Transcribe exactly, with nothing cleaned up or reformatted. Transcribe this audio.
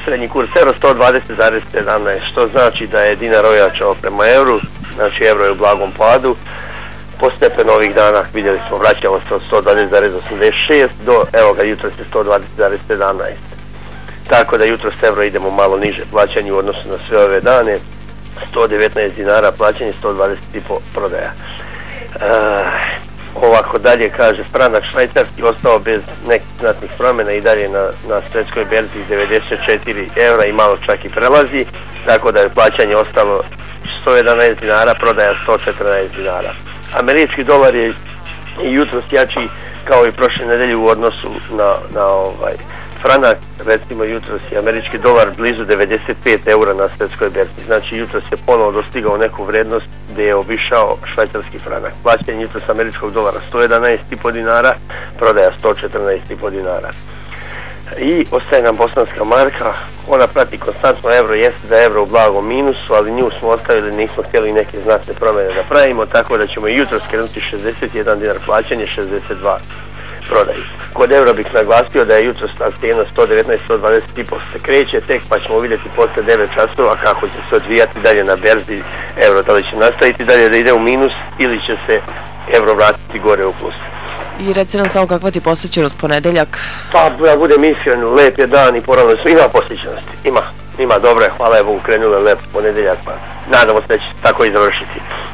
srednji kurs euro sto dvadeset zarez sedamnaest, što znači da je dinar ojačao prema euru, znači euro je u blagom padu. Postepeno ovih dana vidjeli smo, vraćamo se od sto dvadeset zarez osamdeset šest do, evo ga, jutros je sto dvadeset zarez sedamnaest. Tako da jutros euro idemo malo niže plaćanje u odnosu na sve ove dane, sto devetnaest dinara plaćanje, sto dvadeset i po prodaja. E, ovako dalje kaže, franak švajcarski ostao bez nekih znatnih promjena i dalje na, na svjetskoj berzi devedeset četiri eura i malo čak i prelazi, tako da je plaćanje ostalo sto jedanaest dinara, prodaja sto četrnaest dinara. Američki dolar je i jutros jači kao i prošle nedelje u odnosu na, na ovaj franak, recimo jutros je američki dolar blizu devedeset pet eura na svjetskoj berzi, znači jutros je ponovo dostigao neku vrednost gdje je obišao švajcarski franak. Plaćanje jutros američkog dolara sto jedanaest i po dinara, prodaja sto četrnaest i po dinara. I ostaje nam bosanska marka, ona prati konstantno euro, jeste da je euro u blagom minusu, ali nju smo ostavili, nismo htjeli neke znatne promjene da pravimo, tako da ćemo i jutros krenuti šezdeset jedan dinar plaćanje, šezdeset dva prodaji. Kod euro bih naglasio da je jutros ta cijena sto devetnaest sto dvadeset i po se kreće tek, pa ćemo vidjeti poslije devet časova kako će se odvijati dalje na berzi euro, da li će nastaviti dalje da ide u minus ili će se euro vratiti gore u plus. I reci nam samo kakva ti posjećenost ponedeljak? Pa ja budem iskren, lep je dan i poravno su, ima posjećenosti, ima, ima, dobro je, hvala je Bogu, krenule lep ponedeljak, pa nadamo se da će tako i završiti.